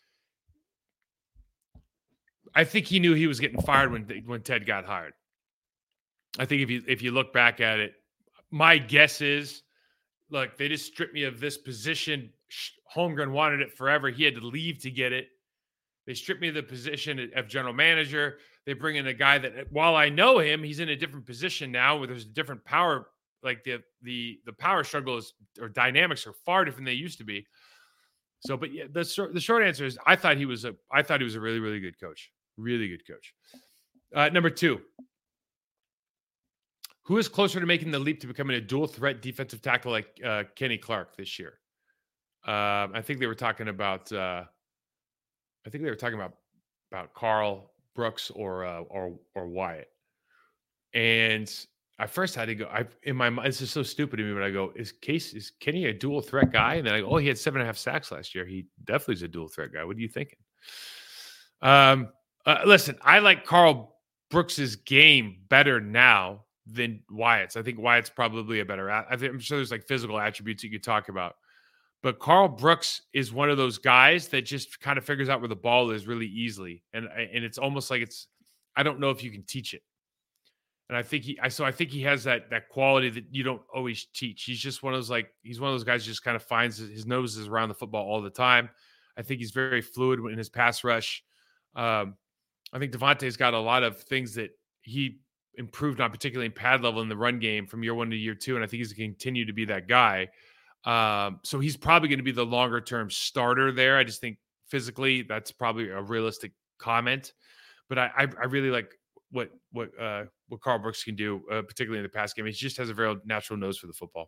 Speaker 4: I think he knew he was getting fired when when Ted got hired. I think if you if you look back at it, my guess is, look, they just stripped me of this position. Holmgren wanted it forever. He had to leave to get it. They stripped me of the position of general manager. They bring in a guy that, while I know him, he's in a different position now where there's a different power. Like the the the power struggle is, or dynamics are far different than they used to be. So, but yeah, the short, the short answer is I thought he was a I thought he was a really really good coach, really good coach. Uh, number two, who is closer to making the leap to becoming a dual threat defensive tackle like uh, Kenny Clark this year? Uh, I think they were talking about. Uh, I think they were talking about about Carl Brooks or uh, or or Wyatt. And I first had to go. I in my mind, this is so stupid to me, but I go, "Is Case is Kenny a dual threat guy?" And then I go, "Oh, he had seven and a half sacks last year. He definitely is a dual threat guy." What are you thinking? Um, uh, listen, I like Carl Brooks's game better now than Wyatt's. I think Wyatt's probably a better. I think I'm sure there's like physical attributes you could talk about. But Carl Brooks is one of those guys that just kind of figures out where the ball is really easily. And, and it's almost like it's, I don't know if you can teach it. And I think he, I, so I think he has that, that quality that you don't always teach. He's just one of those, like, he's one of those guys who just kind of finds his, his nose is around the football all the time. I think he's very fluid in his pass rush. Um, I think Devontae's got a lot of things that he improved on, particularly in pad level in the run game from year one to year two. And I think he's going to continue to be that guy. Um, so he's probably going to be the longer term starter there. I just think physically that's probably a realistic comment, but I, I, I really like what, what, uh, what Carl Brooks can do, uh, particularly in the pass game. He just has a very natural nose for the football.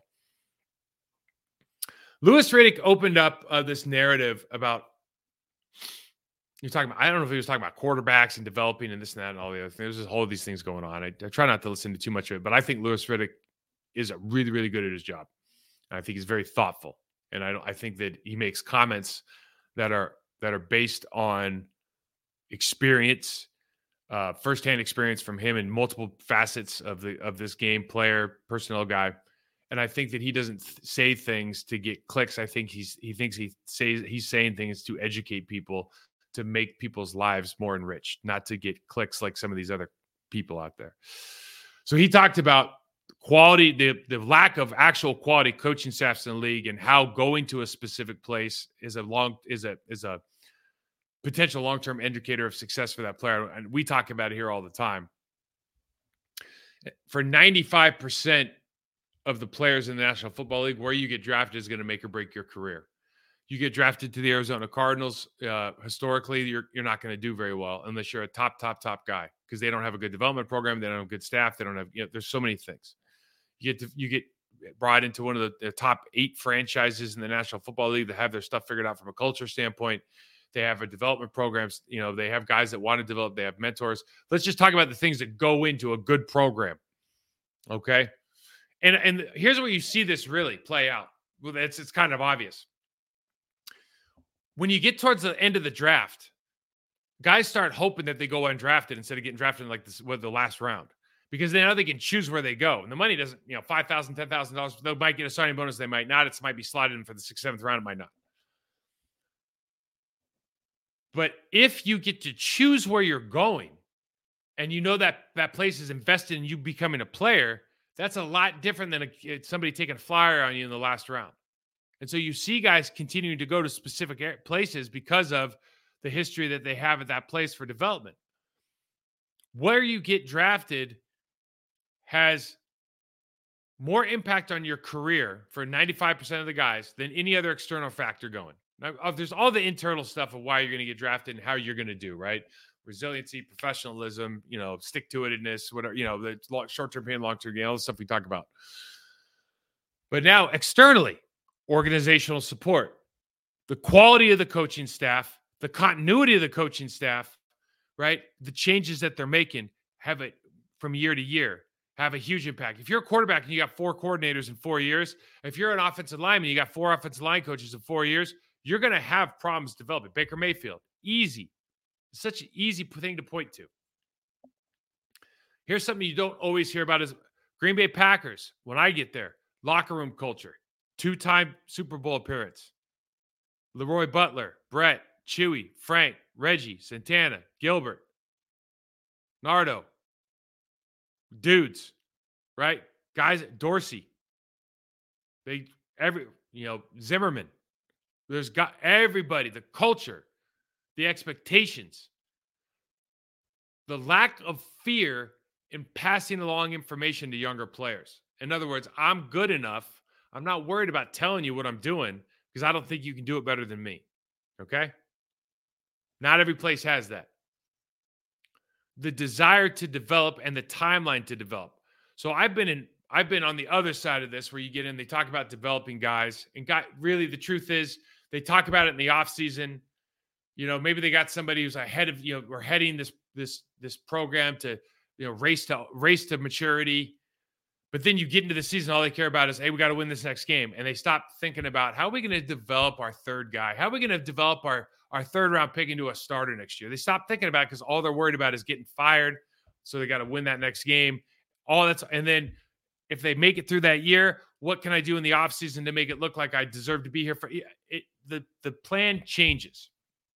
Speaker 4: Louis Riddick opened up uh, this narrative about, you're talking about, I don't know if he was talking about quarterbacks and developing and this and that and all the other things. There's just all of these things going on. I, I try not to listen to too much of it, but I think Louis Riddick is really, really good at his job. I think he's very thoughtful, and I don't. I think that he makes comments that are that are based on experience, uh, firsthand experience from him in multiple facets of the of this game, player, personnel guy. And I think that he doesn't th- say things to get clicks. I think he's he thinks he says he's saying things to educate people, to make people's lives more enriched, not to get clicks like some of these other people out there. So he talked about quality, the, the lack of actual quality coaching staffs in the league, and how going to a specific place is a long is a is a potential long-term indicator of success for that player. And we talk about it here all the time. For ninety-five percent of the players in the National Football League, where you get drafted is going to make or break your career. You get drafted to the Arizona Cardinals, uh, historically, you're you're not going to do very well unless you're a top, top, top guy, because they don't have a good development program. They don't have good staff. They don't have, you know, there's so many things. You get to, you get brought into one of the, the top eight franchises in the National Football League that have their stuff figured out from a culture standpoint. They have a development programs. You know, they have guys that want to develop. They have mentors. Let's just talk about the things that go into a good program. Okay. And, and here's where you see this really play out. Well, it's, it's kind of obvious. When you get towards the end of the draft, guys start hoping that they go undrafted instead of getting drafted in like this, with the last round, because they know they can choose where they go. And the money doesn't, you know, five thousand dollars, ten thousand dollars. They might get a signing bonus. They might not. It might be slotted in for the sixth, seventh round. It might not. But if you get to choose where you're going and you know that that place is invested in you becoming a player, that's a lot different than a, somebody taking a flyer on you in the last round. And so you see guys continuing to go to specific places because of the history that they have at that place for development. Where you get drafted has more impact on your career for ninety-five percent of the guys than any other external factor going. Now, there's all the internal stuff of why you're going to get drafted and how you're going to do, right? Resiliency, professionalism, you know, stick-to-itiveness, whatever, you know, the short-term pain, long-term gain, all the stuff we talk about. But now externally, organizational support, the quality of the coaching staff, the continuity of the coaching staff, right? The changes that they're making have it from year to year, have a huge impact. If you're a quarterback and you got four coordinators in four years, if you're an offensive lineman, you got four offensive line coaches in four years, you're going to have problems developing. Baker Mayfield, easy. It's such an easy thing to point to. Here's something you don't always hear about is Green Bay Packers. When I get there, locker room culture, two-time Super Bowl appearance. Leroy Butler, Brett, Chewy, Frank, Reggie, Santana, Gilbert, Nardo, dudes, right? Guys, Dorsey, they every you know Zimmerman. There's got everybody, the culture, the expectations, the lack of fear in passing along information to younger players. In other words, I'm good enough. I'm not worried about telling you what I'm doing because I don't think you can do it better than me. Okay? Not every place has that. The desire to develop and the timeline to develop. So I've been in I've been on the other side of this where you get in, they talk about developing guys, and got really the truth is they talk about it in the offseason. You know, maybe they got somebody who's ahead of, you know, we're heading this this this program to, you know, race to race to maturity. But then you get into the season, all they care about is, hey, we got to win this next game. And they stop thinking about, how are we going to develop our third guy? How are we going to develop our, our third round pick into a starter next year? They stop thinking about it because all they're worried about is getting fired. So they got to win that next game. All that's, and then if they make it through that year, what can I do in the offseason to make it look like I deserve to be here for it? The, the plan changes.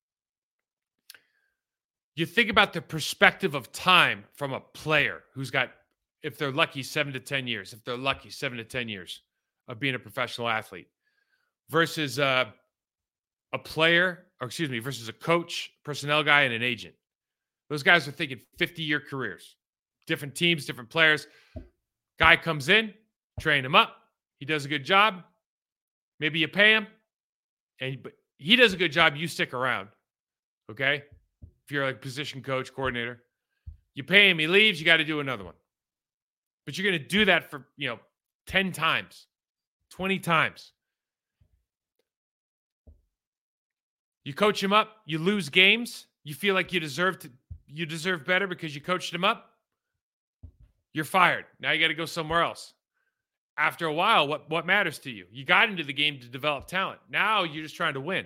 Speaker 4: You think about the perspective of time from a player who's got, if they're lucky, seven to ten years, if they're lucky, seven to ten years of being a professional athlete versus uh, a player, or excuse me, versus a coach, personnel guy, and an agent. Those guys are thinking fifty-year careers, different teams, different players. Guy comes in, train him up. He does a good job. Maybe you pay him, and but he does a good job. You stick around, okay? If you're like position coach, coordinator, you pay him, he leaves, you got to do another one. But you're going to do that for, you know, ten times, twenty times. You coach him up, you lose games, you feel like you deserve to, you deserve better because you coached him up. You're fired. Now you got to go somewhere else. After a while, what, what matters to you? You got into the game to develop talent. Now you're just trying to win.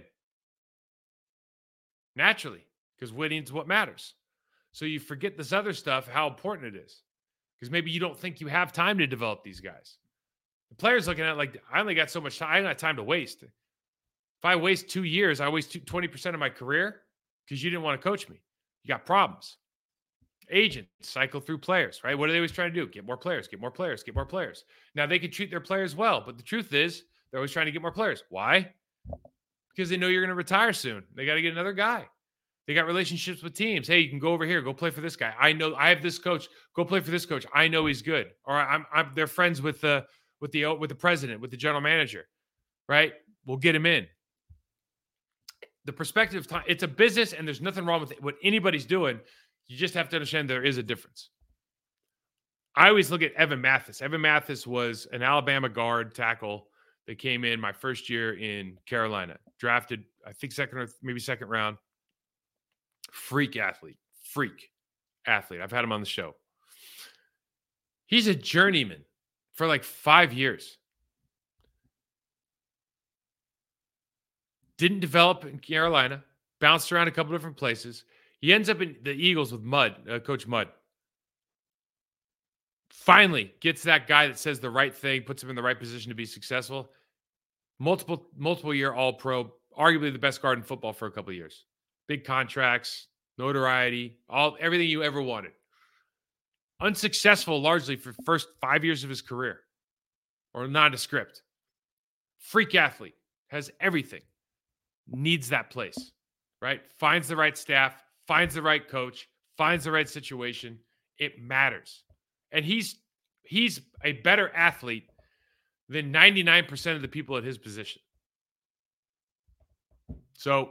Speaker 4: Naturally, because winning is what matters. So you forget this other stuff, how important it is. Because maybe you don't think you have time to develop these guys. The player's looking at it like, I only got so much time. I don't have time to waste. If I waste two years, I waste twenty percent of my career because you didn't want to coach me. You got problems. Agents cycle through players, right? What are they always trying to do? Get more players, get more players, get more players. Now, they can treat their players well, but the truth is they're always trying to get more players. Why? Because they know you're going to retire soon. They got to get another guy. They got relationships with teams. Hey, you can go over here, go play for this guy. I know I have this coach. Go play for this coach. I know he's good. Or I'm, I'm they're friends with the with the with the president, with the general manager, right? We'll get him in. The perspective of time, it's a business, and there's nothing wrong with it. What anybody's doing. You just have to understand there is a difference. I always look at Evan Mathis. Evan Mathis was an Alabama guard tackle that came in my first year in Carolina. Drafted, I think, second or maybe second round. Freak athlete. Freak athlete. I've had him on the show. He's a journeyman for like five years. Didn't develop in Carolina. Bounced around a couple different places. He ends up in the Eagles with Mudd, uh, Coach Mudd. Finally gets that guy that says the right thing, puts him in the right position to be successful. Multiple, multiple year All-Pro, arguably the best guard in football for a couple of years. Big contracts, notoriety, all everything you ever wanted. Unsuccessful largely for the first five years of his career, or nondescript. Freak athlete, has everything, needs that place, right? Finds the right staff, finds the right coach, finds the right situation. It matters. And he's he's a better athlete than ninety-nine percent of the people at his position. So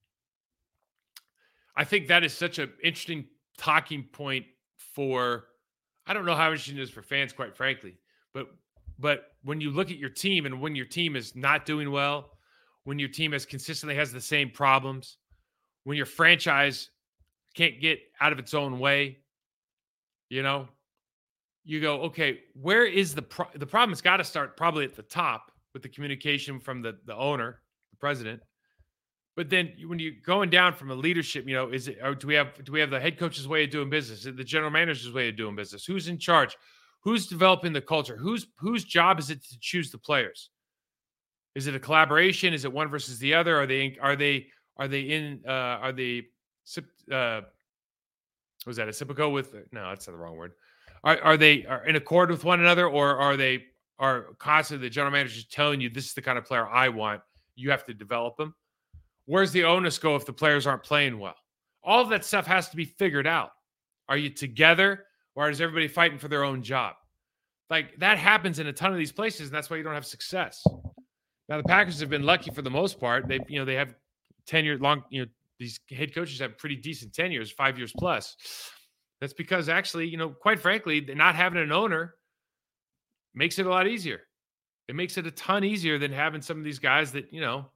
Speaker 4: I think that is such an interesting talking point for, I don't know how interesting it is for fans, quite frankly, but but when you look at your team and when your team is not doing well, when your team has consistently has the same problems, when your franchise can't get out of its own way, you know, you go, okay, where is the pro- the problem? Has got to start probably at the top with the communication from the, the owner, the president. But then when you're going down from a leadership, you know, is it, or do we have do we have the head coach's way of doing business? Is it the general manager's way of doing business? Who's in charge? Who's developing the culture? Whose whose job is it to choose the players? Is it a collaboration? Is it one versus the other? Are they are they are they in uh, are they uh, was that a Sipico with? No, that's not the wrong word. Are are they are in accord with one another, or are they are constantly the general manager just telling you this is the kind of player I want? You have to develop them. Where's the onus go if the players aren't playing well? All of that stuff has to be figured out. Are you together, or is everybody fighting for their own job? Like that happens in a ton of these places, and that's why you don't have success. Now the Packers have been lucky for the most part. They, you know, they have tenure long. You know, these head coaches have pretty decent tenures, five years plus. That's because actually, you know, quite frankly, not having an owner makes it a lot easier. It makes it a ton easier than having some of these guys that, you know,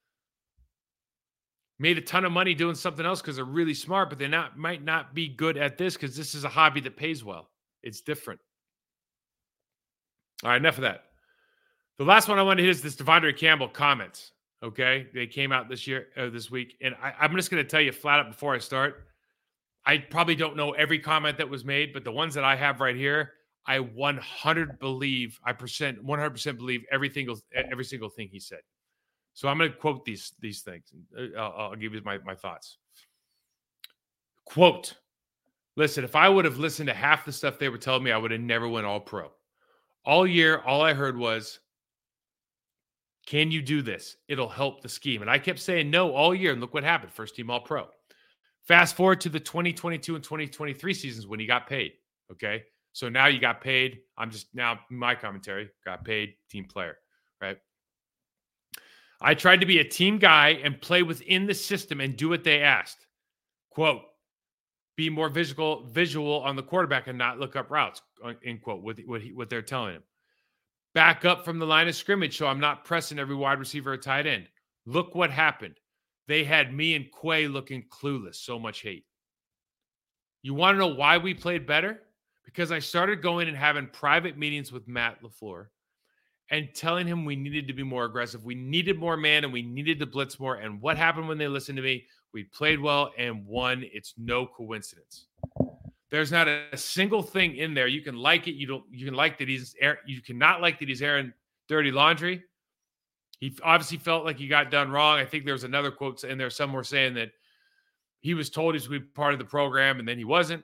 Speaker 4: made a ton of money doing something else because they're really smart, but they not might not be good at this because this is a hobby that pays well. It's different. All right, enough of that. The last one I want to hit is this Devondre Campbell comments. Okay, they came out this year, uh, this week, and I, I'm just going to tell you flat out before I start. I probably don't know every comment that was made, but the ones that I have right here, I one hundred believe, I percent, one hundred percent believe every single every single thing he said. So I'm going to quote these these things. I'll, I'll give you my, my thoughts. Quote, listen, if I would have listened to half the stuff they were telling me, I would have never went all pro. All year, all I heard was, can you do this? It'll help the scheme. And I kept saying no all year, and look what happened. First team all pro. Fast forward to the twenty twenty-two and twenty twenty-three seasons when he got paid, okay? So now you got paid. I'm just now, my commentary, got paid, team player, right? I tried to be a team guy and play within the system and do what they asked. Quote, be more visual visual on the quarterback and not look up routes, end quote, what, what, he, what they're telling him. Back up from the line of scrimmage so I'm not pressing every wide receiver or tight end. Look what happened. They had me and Quay looking clueless. So much hate. You want to know why we played better? Because I started going and having private meetings with Matt LaFleur and telling him we needed to be more aggressive. We needed more man and we needed to blitz more. And what happened when they listened to me? We played well and won. It's no coincidence. There's not a, a single thing in there. You can like it. You don't. You can like that he's. You cannot like that he's airing dirty laundry. He obviously felt like he got done wrong. I think there was another quote in there. Some were saying that he was told he was going to be part of the program and then he wasn't.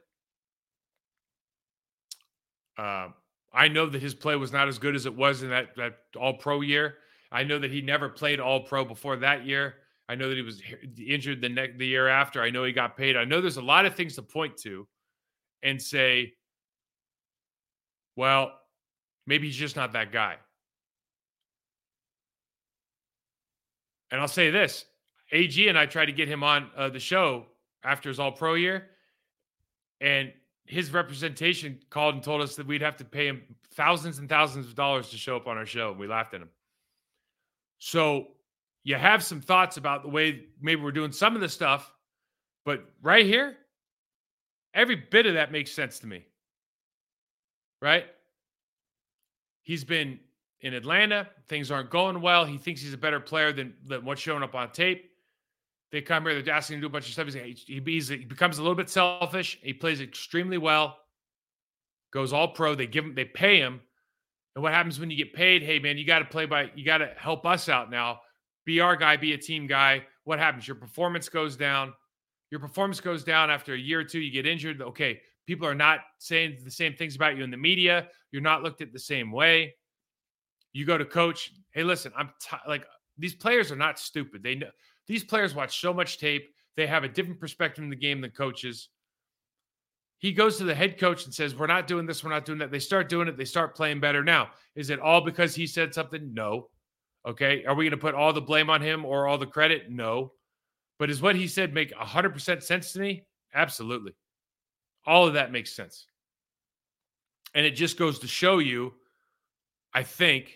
Speaker 4: Uh, I know that his play was not as good as it was in that, that all-pro year. I know that he never played all-pro before that year. I know that he was injured the next the year after. I know he got paid. I know there's a lot of things to point to and say, well, maybe he's just not that guy. And I'll say this. A G and I tried to get him on uh, the show after his all-pro year, and his representation called and told us that we'd have to pay him thousands and thousands of dollars to show up on our show. And we laughed at him. So you have some thoughts about the way maybe we're doing some of the stuff, but right here, every bit of that makes sense to me. Right? He's been in Atlanta. Things aren't going well. He thinks he's a better player than, than what's showing up on tape. They come here, they're asking him to do a bunch of stuff. He's, he, he's, he becomes a little bit selfish. He plays extremely well. Goes all pro. They give him, they pay him. And what happens when you get paid? Hey, man, you got to play by, you got to help us out now. Be our guy, be a team guy. What happens? Your performance goes down. Your performance goes down after a year or two. You get injured. Okay, people are not saying the same things about you in the media. You're not looked at the same way. You go to coach. Hey, listen, I'm t- like, these players are not stupid. They know. These players watch so much tape. They have a different perspective in the game than coaches. He goes to the head coach and says, we're not doing this. We're not doing that. They start doing it. They start playing better. Now, is it all because he said something? No. Okay. Are we going to put all the blame on him or all the credit? No. But does what he said make one hundred percent sense to me? Absolutely. All of that makes sense. And it just goes to show you, I think,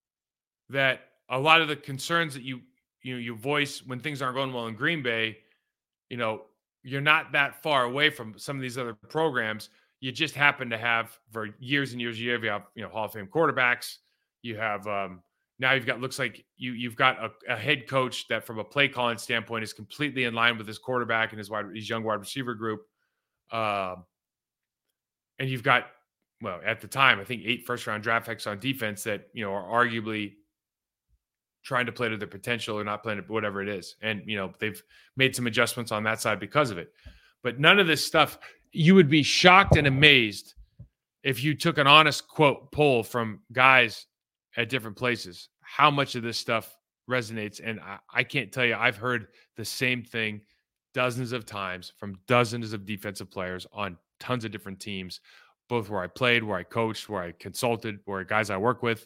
Speaker 4: that a lot of the concerns that you you know, you voice when things aren't going well in Green Bay, you know, you're not that far away from some of these other programs. You just happen to have for years and years, you have, you have, you know, Hall of Fame quarterbacks. You have, um, now you've got, looks like you, you've got a, a head coach that from a play calling standpoint is completely in line with his quarterback and his wide, his young wide receiver group. Um, and you've got, well, at the time, I think eight first round draft picks on defense that, you know, are arguably trying to play to their potential or not playing it, whatever it is. And, you know, they've made some adjustments on that side because of it. But none of this stuff, you would be shocked and amazed if you took an honest quote poll from guys at different places, how much of this stuff resonates. And I, I can't tell you, I've heard the same thing dozens of times from dozens of defensive players on tons of different teams, both where I played, where I coached, where I consulted, where guys I work with.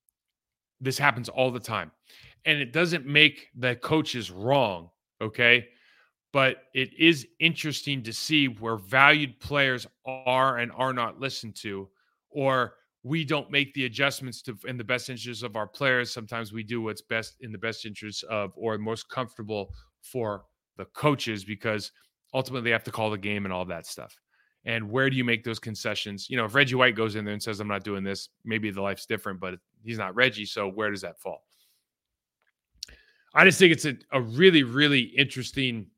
Speaker 4: This happens all the time. And it doesn't make the coaches wrong, okay? But it is interesting to see where valued players are and are not listened to, or we don't make the adjustments to in the best interest of our players. Sometimes we do what's best in the best interest of or most comfortable for the coaches, because ultimately they have to call the game and all that stuff. And where do you make those concessions? You know, if Reggie White goes in there and says, I'm not doing this, maybe the life's different, but he's not Reggie. So where does that fall? I just think it's a, a really, really interesting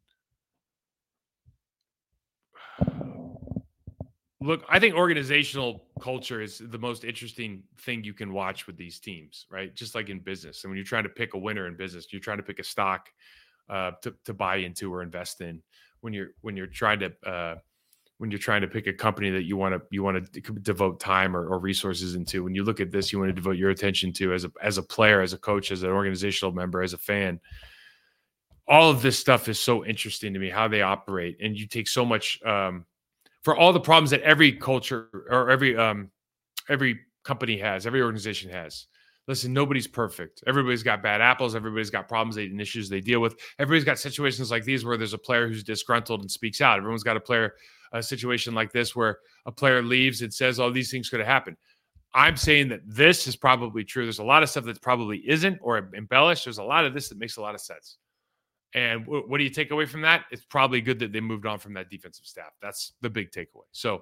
Speaker 4: look. I think organizational culture is the most interesting thing you can watch with these teams, right? Just like in business. And when you're trying to pick a winner in business, you're trying to pick a stock uh, to, to buy into or invest in. When you're when you're trying to uh, when you're trying to pick a company that you want to you want to devote time or, or resources into, when you look at this, you want to devote your attention to as a as a player, as a coach, as an organizational member, as a fan. All of this stuff is so interesting to me, how they operate, and you take so much um, for all the problems that every culture or every um, every company has, every organization has. Listen, nobody's perfect. Everybody's got bad apples. Everybody's got problems and issues they deal with. Everybody's got situations like these where there's a player who's disgruntled and speaks out. Everyone's got a player, a situation like this where a player leaves and says, oh, these things could have happened. I'm saying that this is probably true. There's a lot of stuff that probably isn't or embellished. There's a lot of this that makes a lot of sense. And w- what do you take away from that? It's probably good that they moved on from that defensive staff. That's the big takeaway. So,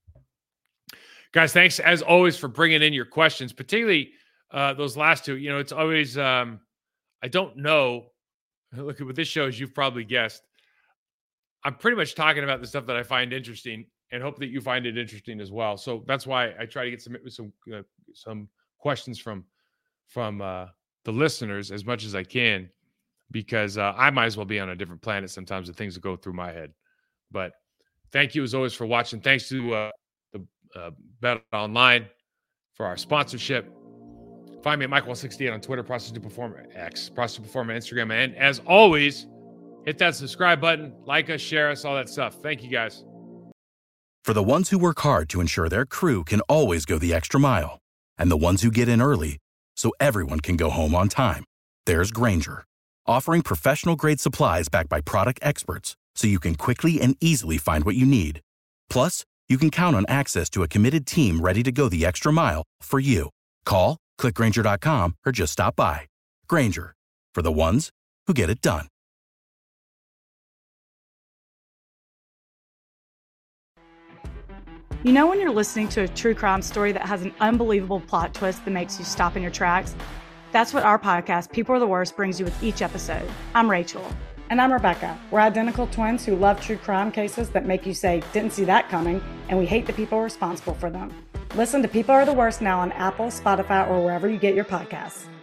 Speaker 4: guys, thanks as always for bringing in your questions, particularly uh, those last two. You know, it's always, um, I don't know. Look, with this show, as you've probably guessed, I'm pretty much talking about the stuff that I find interesting and hope that you find it interesting as well. So that's why I try to get some some uh, some questions from from uh, the listeners as much as I can, because uh, I might as well be on a different planet sometimes with things that go through my head. But thank you as always for watching. Thanks to uh, the uh, Bet Online for our sponsorship. Find me at Michael sixty-eight on Twitter, Process to Perform X, Process to Perform on Instagram, and as always, hit that subscribe button, like us, share us, all that stuff. Thank you, guys.
Speaker 5: For the ones who work hard to ensure their crew can always go the extra mile, and the ones who get in early so everyone can go home on time, there's Grainger, offering professional-grade supplies backed by product experts so you can quickly and easily find what you need. Plus, you can count on access to a committed team ready to go the extra mile for you. Call, click Grainger dot com, or just stop by. Grainger, for the ones who get it done.
Speaker 6: You know when you're listening to a true crime story that has an unbelievable plot twist that makes you stop in your tracks? That's what our podcast, People Are the Worst, brings you with each episode. I'm Rachel.
Speaker 7: And I'm Rebecca. We're identical twins who love true crime cases that make you say, didn't see that coming, and we hate the people responsible for them. Listen to People Are the Worst now on Apple, Spotify, or wherever you get your podcasts.